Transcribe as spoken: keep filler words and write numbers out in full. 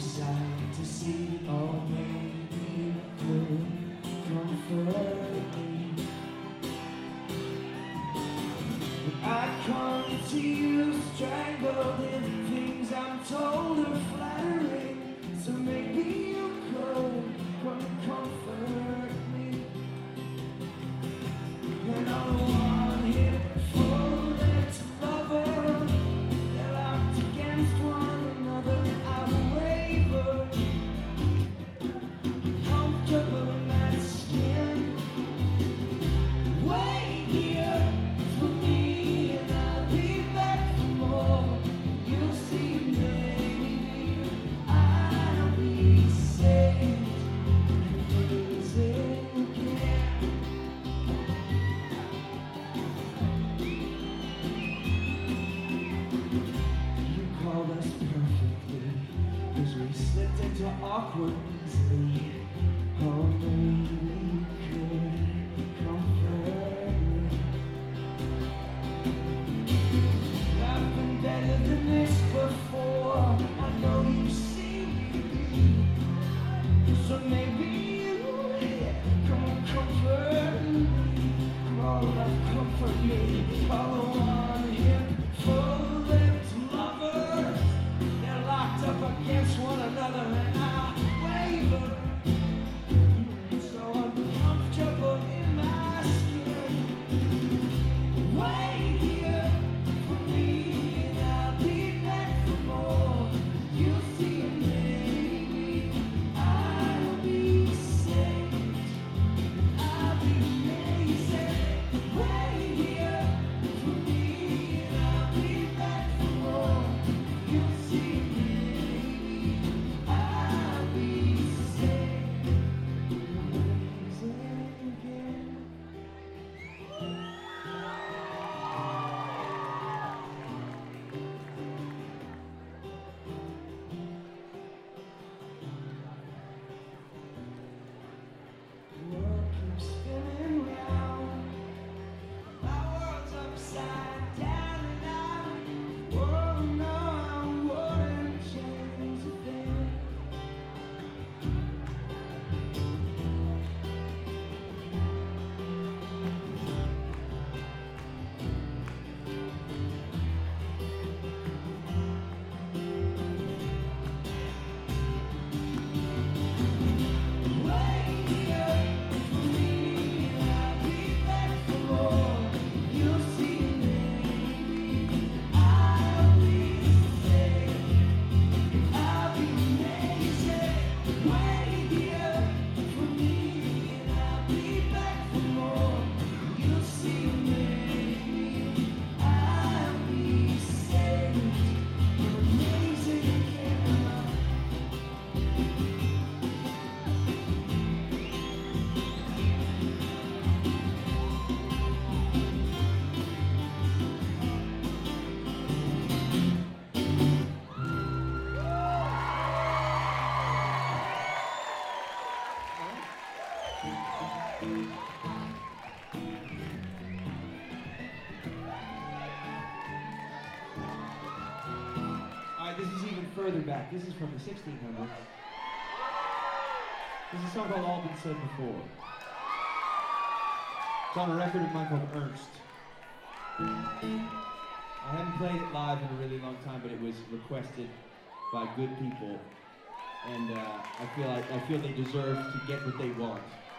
sight to see, oh maybe you could comfort me. But I come to you strangled in things I'm told are flattering, so maybe you could come comfort me. And on one hip full that's lover, they're locked against one another. I've wavered, comfortable in that skin. Wait here for me and I'll be back for more. You'll see, maybe I'll be saved from losing again. You called us perfectly, 'cause we slipped into awkward easily. Oh, maybe you could comfort me. I've been better than this before, I know you've seen me. So maybe you, yeah, come on, comfort me. Come on, love, comfort me. Follow one hip full-lipped lovers, they're locked up against one another and I waver, so uncomfortable in my skin. Wait here for me and I'll be back for more. You'll see, maybe I'll be saved. I'll be amazing. Wait here for me and I'll be back for more. You'll see, maybe I'll be saved. Amazing again. The world keeps spinning round, my world's upside down and out. Oh no, I wouldn't change a thing. Wait here for me and I'll be back for more. You'll see, maybe I'll be saved. I'll be amazing. Wait here for me and I'll be back for more. You'll see, maybe I'll be saved. Amazing again. Alright, this is even further back. This is from the sixteen hundreds. This is a song called All Been Said Before. It's on a record of mine called Ernst. I haven't played it live in a really long time, but it was requested by good people. And uh, I feel like I feel they deserve to get what they want.